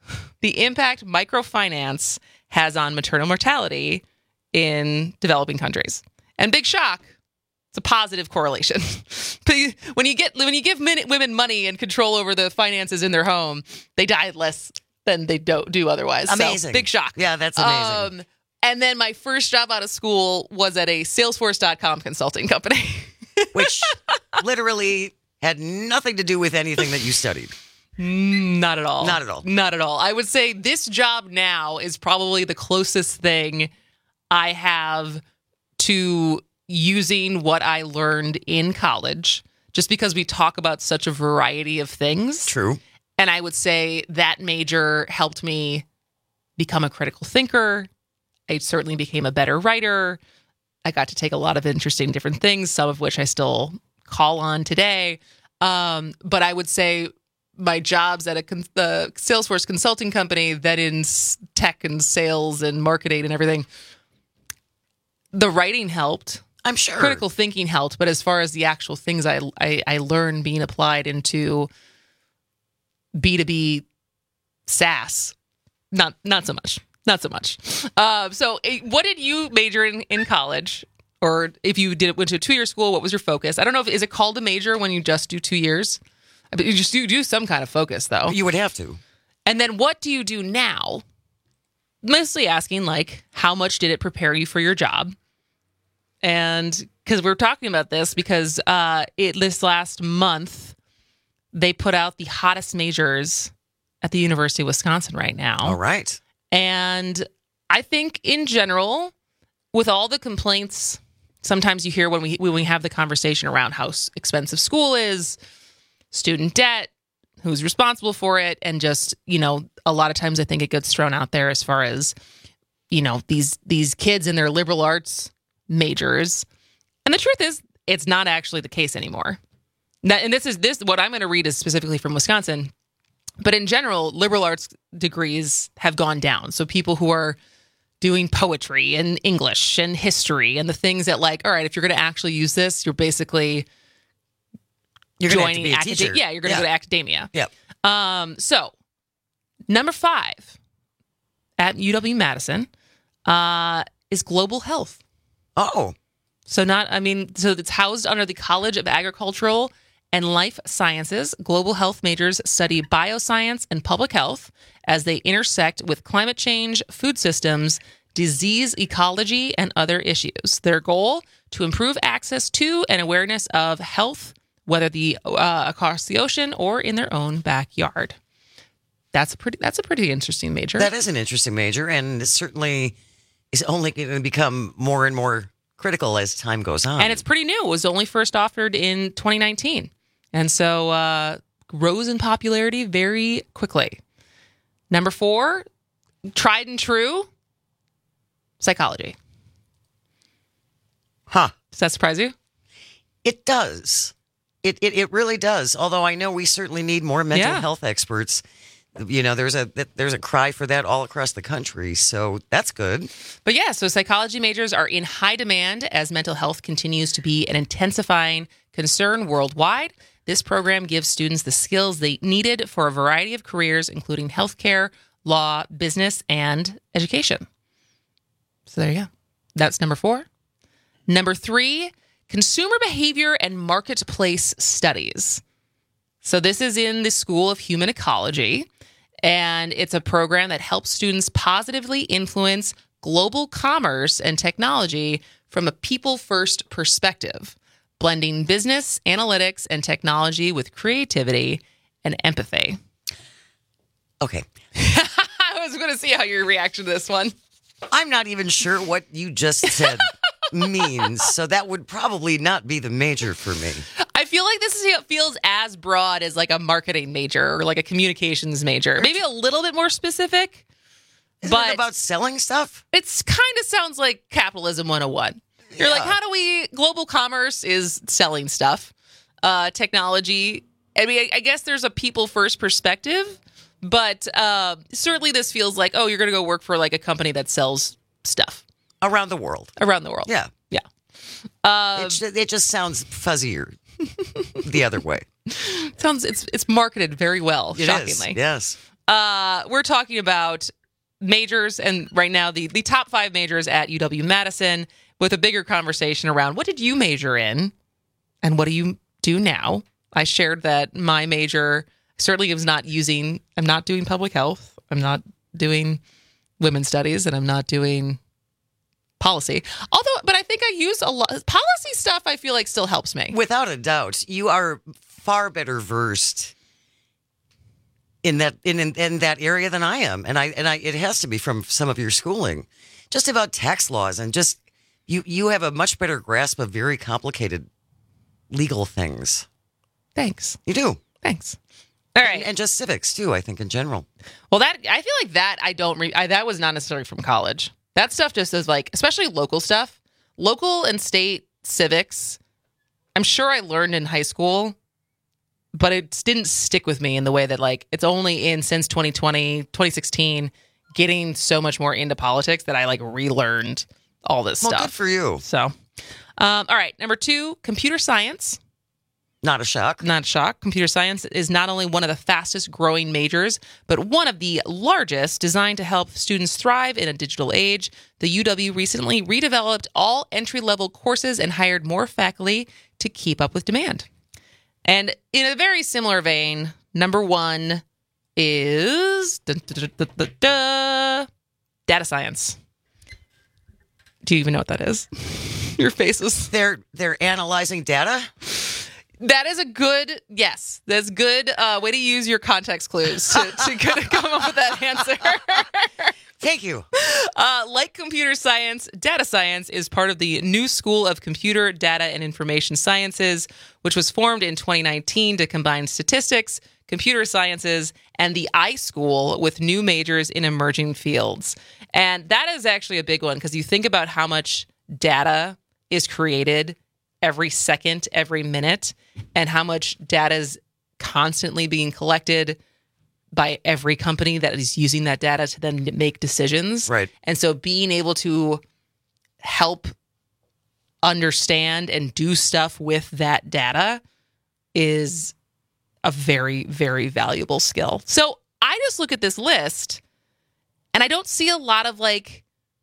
microfinance has on maternal mortality in developing countries. And big shock, it's a positive correlation. when you give women money and control over the finances in their home, they die less than they do otherwise. Amazing. So, big shock. Yeah, that's amazing. And then my first job out of school was at a Salesforce.com consulting company. Which literally had nothing to do with anything that you studied. Not at all. Not at all. Not at all. I would say this job now is probably the closest thing I have to using what I learned in college, just because we talk about such a variety of things. True. And I would say that major helped me become a critical thinker. I certainly became a better writer. I got to take a lot of interesting different things, some of which I still call on today. But I would say my jobs at the Salesforce consulting company that in tech and sales and marketing and everything, the writing helped. I'm sure. Critical thinking helped. But as far as the actual things I learned being applied into B2B SaaS, not so much. Not so much. So what did you major in college? Or if you went to a 2-year school, what was your focus? I don't know, is it called a major when you just do 2 years? You just do some kind of focus, though. You would have to. And then what do you do now? Mostly asking, like, how much did it prepare you for your job? And because we're talking about this because this last month, they put out the hottest majors at the University of Wisconsin right now. All right. And I think in general, with all the complaints, sometimes you hear when we have the conversation around how expensive school is, student debt, who's responsible for it, and just, a lot of times I think it gets thrown out there as far as, these kids in their liberal arts majors. And the truth is, it's not actually the case anymore. And this what I'm going to read is specifically from Wisconsin. But in general, liberal arts degrees have gone down. So people who are doing poetry and English and history and the things that, like, all right, if you're going to actually use this, you're basically joining academia. Yeah, you're going to go to academia. Yep. So, number 5 at UW-Madison is global health. Oh. So it's housed under the College of Agricultural and Life Sciences. Global health majors study bioscience and public health as they intersect with climate change, food systems, disease ecology, and other issues. Their goal, to improve access to and awareness of health, whether across the ocean or in their own backyard. That's a pretty interesting major. That is an interesting major, and it certainly is only going to become more and more critical as time goes on. And it's pretty new. It was only first offered in 2019. And so rose in popularity very quickly. Number 4, tried and true, psychology. Huh. Does that surprise you? It does. It really does. Although I know we certainly need more mental health experts. There's a cry for that all across the country. So that's good. But yeah, so psychology majors are in high demand as mental health continues to be an intensifying concern worldwide. This program gives students the skills they needed for a variety of careers, including healthcare, law, business, and education. So there you go. That's number 4. Number 3, consumer behavior and marketplace studies. So this is in the School of Human Ecology, and it's a program that helps students positively influence global commerce and technology from a people-first perspective blending business, analytics, and technology with creativity and empathy. Okay. I was going to see how your reaction to this one. I'm not even sure what you just said means, so that would probably not be the major for me. I feel like this feels as broad as like a marketing major or like a communications major. Maybe a little bit more specific. Isn't it about selling stuff? It's kind of sounds like capitalism 101. You're like, global commerce is selling stuff, technology. I mean, I guess there's a people first perspective, but certainly this feels like, oh, you're going to go work for like a company that sells stuff. Around the world. Yeah. Yeah. It just sounds fuzzier the other way. It's marketed very well, shockingly. Yes. We're talking about majors, and right now the top 5 majors at UW-Madison, with a bigger conversation around what did you major in and what do you do now? I shared that my major certainly is I'm not doing public health, I'm not doing women's studies, and I'm not doing policy. But I think I use a lot policy stuff. I feel like still helps me. Without a doubt, you are far better versed in that area than I am, and it has to be from some of your schooling, just about tax laws and just you have a much better grasp of very complicated legal things. Thanks. You do. Thanks. All right, and just civics too. I think in general. Well, that I feel like that I don't. That was not necessarily from college. That stuff just is like, especially local stuff, local and state civics. I'm sure I learned in high school, but it didn't stick with me in the way that like it's only since 2016, getting so much more into politics that I like relearned all this stuff. Good for you. So, all right. Number 2, computer science. Not a shock. Not a shock. Computer science is not only one of the fastest growing majors, but one of the largest, designed to help students thrive in a digital age. The UW recently redeveloped all entry-level courses and hired more faculty to keep up with demand. And in a very similar vein, number 1 is data science. Do you even know what that is? Your face is... They're analyzing data? That is a good, yes, that's good way to use your context clues to kind of come up with that answer. Thank you. Like computer science, data science is part of the new School of Computer, Data, and Information Sciences, which was formed in 2019 to combine statistics, computer sciences, and the iSchool with new majors in emerging fields. And that is actually a big one because you think about how much data is created every second, every minute, and how much data is constantly being collected by every company that is using that data to then make decisions. Right. And so being able to help understand and do stuff with that data is a very, very valuable skill. So I just look at this list and I don't see a lot of like,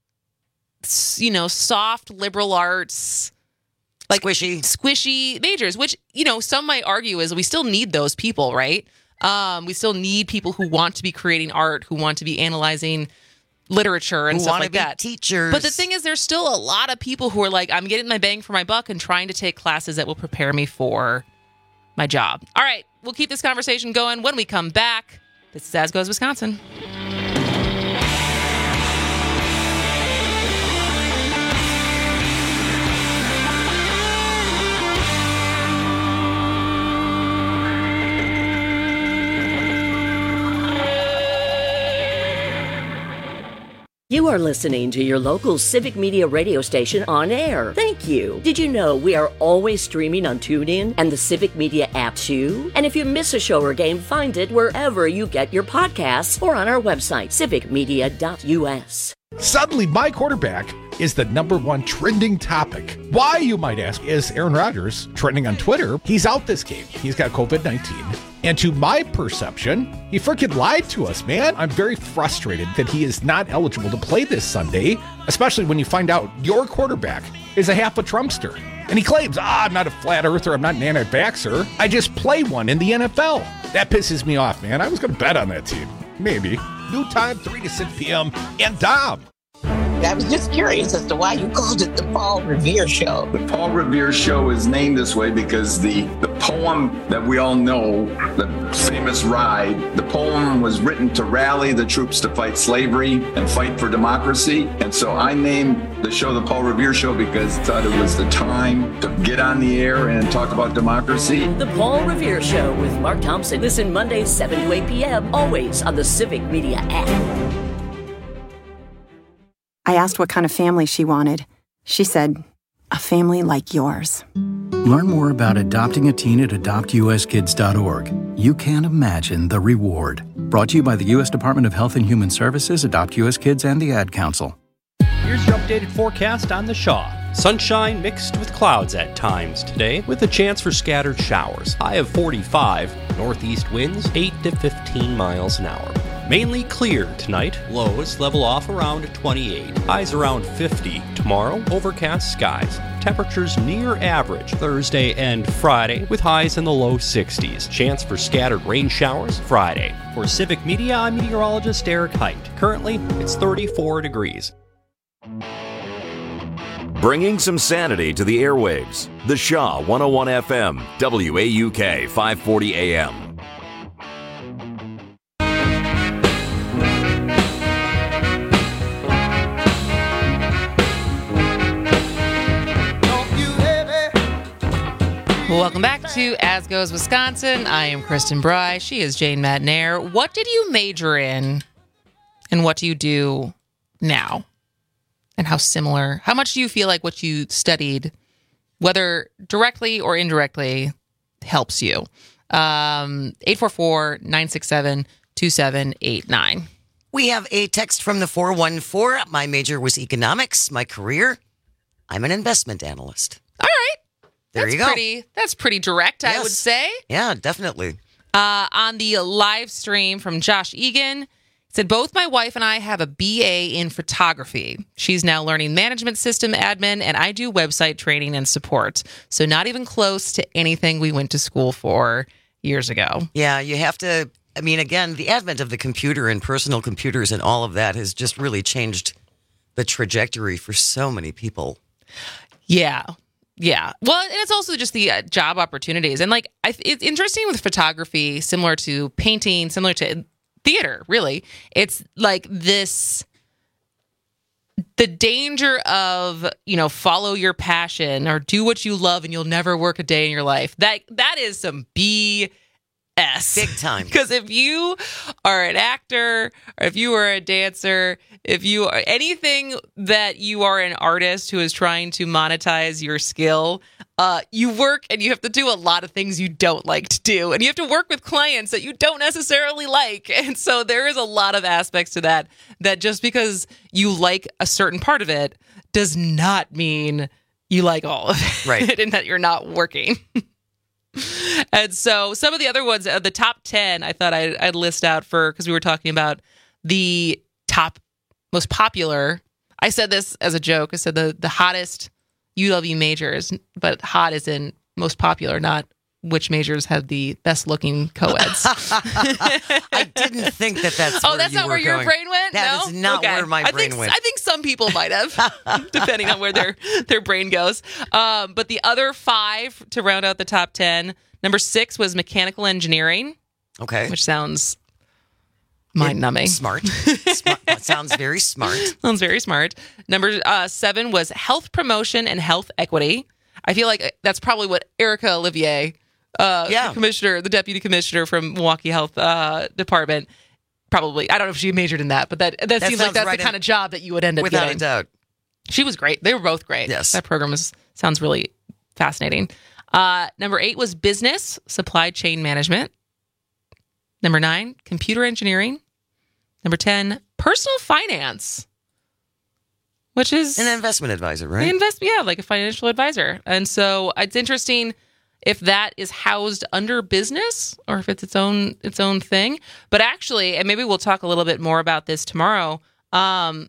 soft liberal arts, like squishy majors, which, some might argue is we still need those people, right? We still need people who want to be creating art, who want to be analyzing literature and stuff like that. Teachers. But the thing is, there's still a lot of people who are like, I'm getting my bang for my buck and trying to take classes that will prepare me for my job. All right, we'll keep this conversation going when we come back. This is As Goes Wisconsin. You are listening to your local Civic Media radio station on air. Thank you. Did you know we are always streaming on TuneIn and the Civic Media app too? And if you miss a show or game, find it wherever you get your podcasts or on our website, civicmedia.us. Suddenly, my quarterback is the #1 trending topic. Why, you might ask, is Aaron Rodgers trending on Twitter? He's out this game. He's got COVID-19. And to my perception, he freaking lied to us, man. I'm very frustrated that he is not eligible to play this Sunday, especially when you find out your quarterback is a half a Trumpster. And he claims, I'm not a flat earther, I'm not an anti-vaxxer. I just play one in the NFL. That pisses me off, man. I was going to bet on that team. Maybe. New time, 3 to 6 p.m. And Dom. I was just curious as to why you called it the Paul Revere Show. The Paul Revere Show is named this way because the poem that we all know, the famous Ride, the poem was written to rally the troops to fight slavery and fight for democracy. And so I named the show the Paul Revere Show because I thought it was the time to get on the air and talk about democracy. The Paul Revere Show with Mark Thompson. Listen Mondays 7 to 8 p.m. always on the Civic Media app. I asked what kind of family she wanted. She said, a family like yours. Learn more about adopting a teen at adoptuskids.org. You can't imagine the reward. Brought to you by the U.S. Department of Health and Human Services, Adopt U.S. Kids, and the Ad Council. Here's your updated forecast on the Shaw. Sunshine mixed with clouds at times today, with a chance for scattered showers. High of 45, northeast winds 8 to 15 miles an hour. Mainly clear tonight, lows level off around 28, highs around 50. Tomorrow, overcast skies. Temperatures near average Thursday and Friday, with highs in the low 60s. Chance for scattered rain showers Friday. For Civic Media, I'm meteorologist Eric Height. Currently, it's 34 degrees. Bringing some sanity to the airwaves. The Shaw 101 FM, WAUK 540 AM. Welcome back to As Goes Wisconsin. I am Kristen Bry. She is Jane Madnair. What did you major in, and what do you do now? And how much do you feel like what you studied, whether directly or indirectly, helps you? 844-967-2789. We have a text from the 414. My major was economics. My career, I'm an investment analyst. All right. There you go. That's pretty direct, yes. I would say. Yeah, definitely. On the live stream from Josh Egan, said, both my wife and I have a BA in photography. She's now learning management system admin, and I do website training and support. So not even close to anything we went to school for years ago. Yeah, you have to, I mean, again, the advent of the computer and personal computers and all of that has just really changed the trajectory for so many people. Yeah. Yeah. Well, and it's also just the job opportunities. And like, it's interesting with photography, similar to painting, similar to theater, really. It's like the danger of, follow your passion or do what you love and you'll never work a day in your life. That is some BS. Big time. Because if you are an actor, or if you are a dancer, if you are anything that you are an artist who is trying to monetize your skill, you work and you have to do a lot of things you don't like to do. And you have to work with clients that you don't necessarily like. And so there is a lot of aspects to that just because you like a certain part of it does not mean you like all of it. Right. And that you're not working. And so some of the other ones, the top 10, I thought I'd list out because we were talking about the top most popular. I said this as a joke. I said the hottest UW majors, but hot is in most popular, not which majors have the best looking co-eds. I didn't think that's where that's not where your brain went? That is not where my brain went. I think some people might have, depending on where their brain goes. But the other 5 to round out the top 10, number 6 was mechanical engineering. Okay. Which sounds mind-numbing. Smart. That sounds very smart. Sounds very smart. Number 7 was health promotion and health equity. I feel like that's probably what Erica Olivier, the deputy commissioner from Milwaukee Health Department, probably. I don't know if she majored in that, but that seems like that's the kind of job that you would end up getting. Without a doubt. She was great. They were both great. Yes. That program sounds really fascinating. Number 8 was business, supply chain management. Number 9, computer engineering. Number 10, personal finance, which is an investment advisor, right? Like a financial advisor. And so it's interesting if that is housed under business or if it's its own thing. But actually, and maybe we'll talk a little bit more about this tomorrow, the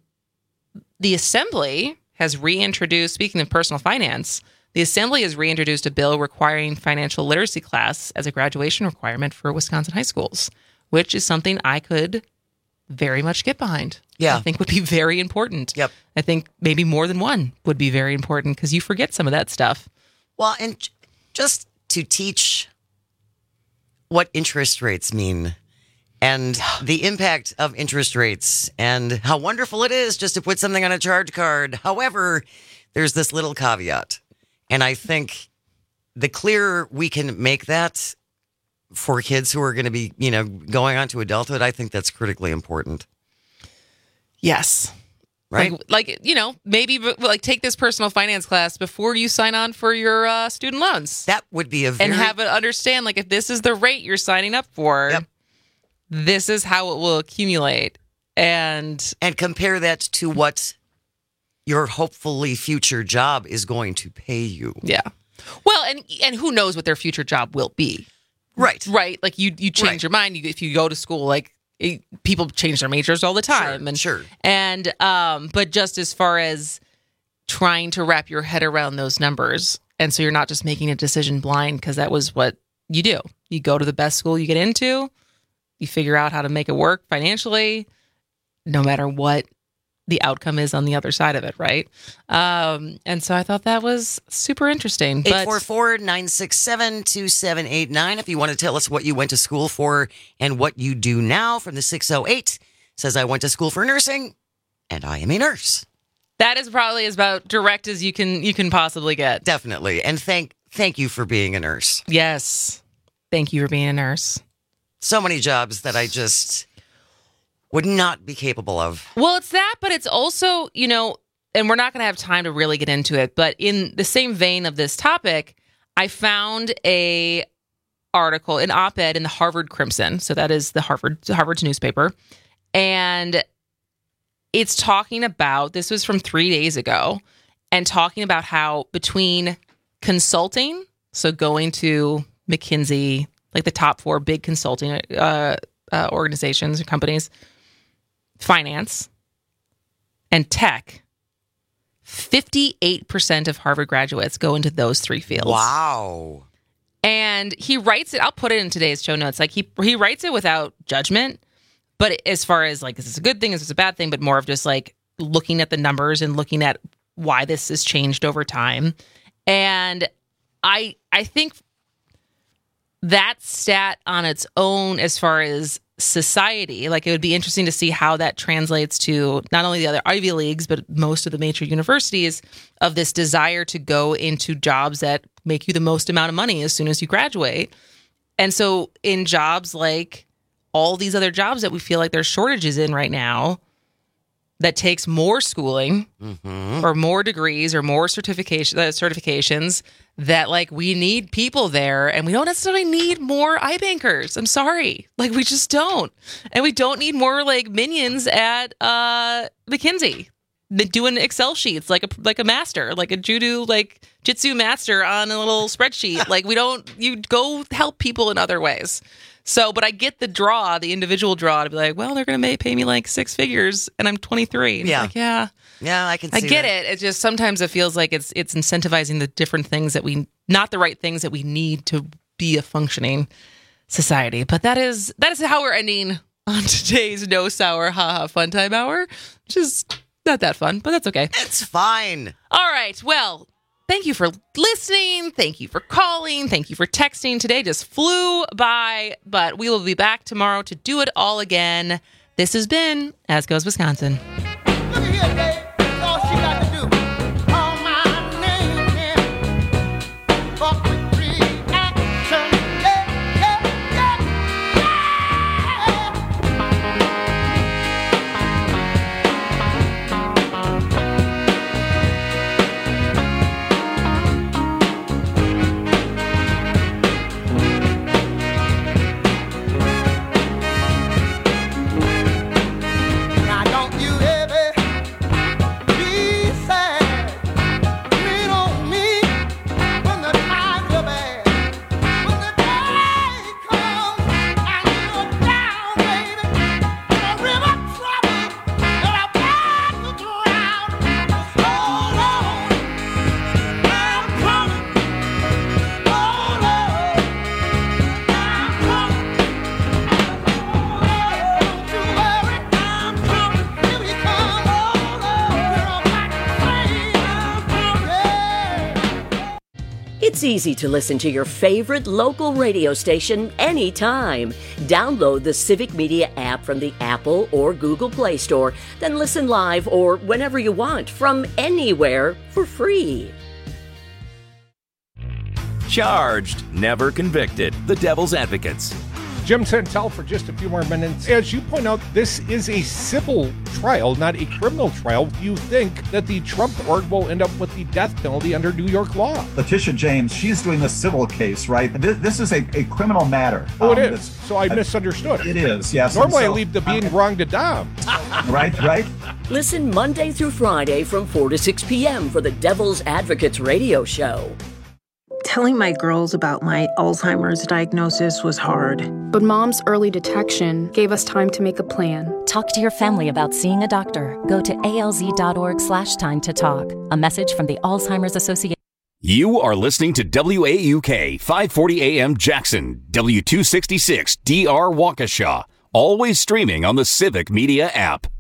Assembly has reintroduced, speaking of personal finance, the Assembly has reintroduced a bill requiring financial literacy class as a graduation requirement for Wisconsin high schools, which is something I could very much get behind. Yeah. I think would be very important. Yep. I think maybe more than one would be very important because you forget some of that stuff. Well, and just to teach what interest rates mean and the impact of interest rates and how wonderful it is just to put something on a charge card. However, there's this little caveat. And I think the clearer we can make that for kids who are going to be, going on to adulthood, I think that's critically important. Yes. Right? Like maybe like take this personal finance class before you sign on for your student loans. That would be and have it understand, like, if this is the rate you're signing up for, this is how it will accumulate. And compare that to what your hopefully future job is going to pay you. Yeah. Well, and who knows what their future job will be. Right. Right. Like you change your mind. If you go to school, like people change their majors all the time. Sure. And but just as far as trying to wrap your head around those numbers, and so you're not just making a decision blind, because that was what you do. You go to the best school you get into, you figure out how to make it work financially, no matter what the outcome is on the other side of it, right? And so I thought that was super interesting. 844-967-2789 if you want to tell us what you went to school for and what you do now. From the 608 says, I went to school for nursing and I am a nurse. That is probably as about direct as you can possibly get. Definitely. And thank you for being a nurse. Yes. Thank you for being a nurse. So many jobs that I just would not be capable of. Well, it's that, but it's also, and we're not going to have time to really get into it, but in the same vein of this topic, I found an op-ed in the Harvard Crimson. So that is Harvard's newspaper. And it's talking about, this was from 3 days ago, and talking about how between consulting, so going to McKinsey, like the top 4 big consulting organizations or companies, finance, and tech, 58% of Harvard graduates go into those 3 fields. Wow. And he writes it, I'll put it in today's show notes, like he writes it without judgment, but as far as like, is this a good thing, is this a bad thing, but more of just like looking at the numbers and looking at why this has changed over time. And I think that stat on its own, as far as society, like, it would be interesting to see how that translates to not only the other Ivy Leagues, but most of the major universities, of this desire to go into jobs that make you the most amount of money as soon as you graduate. And so in jobs like all these other jobs that we feel like there's shortages in right now, that takes more schooling or more degrees or more certifications, that like we need people there, and we don't necessarily need more iBankers. I'm sorry. Like, we just don't. And we don't need more like minions at McKinsey doing Excel sheets like a master, like a jitsu master on a little spreadsheet. Like, you go help people in other ways. So, but I get the individual draw to be like, well, they're going to pay me like 6 figures and I'm 23. And yeah. Like, yeah, I can see I get that. it. It's just sometimes it feels like it's incentivizing the different things not the right things that we need to be a functioning society. But that is how we're ending on today's No Sour Haha Fun Time Hour, which is not that fun, but that's okay. It's fine. All right. Well, thank you for listening. Thank you for calling. Thank you for texting. Today just flew by, but we will be back tomorrow to do it all again. This has been As Goes Wisconsin. Look at here, Dave. That's all she got to do. Call my name, yeah. Fuck with reaction. Yeah, yeah, yeah, Now don't you ever easy to listen to your favorite local radio station anytime. Download the Civic Media app from the Apple or Google Play Store, then listen live or whenever you want from anywhere for free. Charged, never convicted. The Devil's Advocates. Jim Santel for just a few more minutes. As you point out, this is a civil trial, not a criminal trial. You think that the Trump org will end up with the death penalty under New York law. Letitia James, she's doing the civil case, right? This is a criminal matter. Oh, it is. So I misunderstood. It is, yes. Normally I leave the being wrong to Dom. Right. Listen Monday through Friday from 4 to 6 p.m. for the Devil's Advocates radio show. Telling my girls about my Alzheimer's diagnosis was hard. But Mom's early detection gave us time to make a plan. Talk to your family about seeing a doctor. Go to alz.org/time to talk. A message from the Alzheimer's Association. You are listening to WAUK 540 AM Jackson, W266 DR Waukesha. Always streaming on the Civic Media app.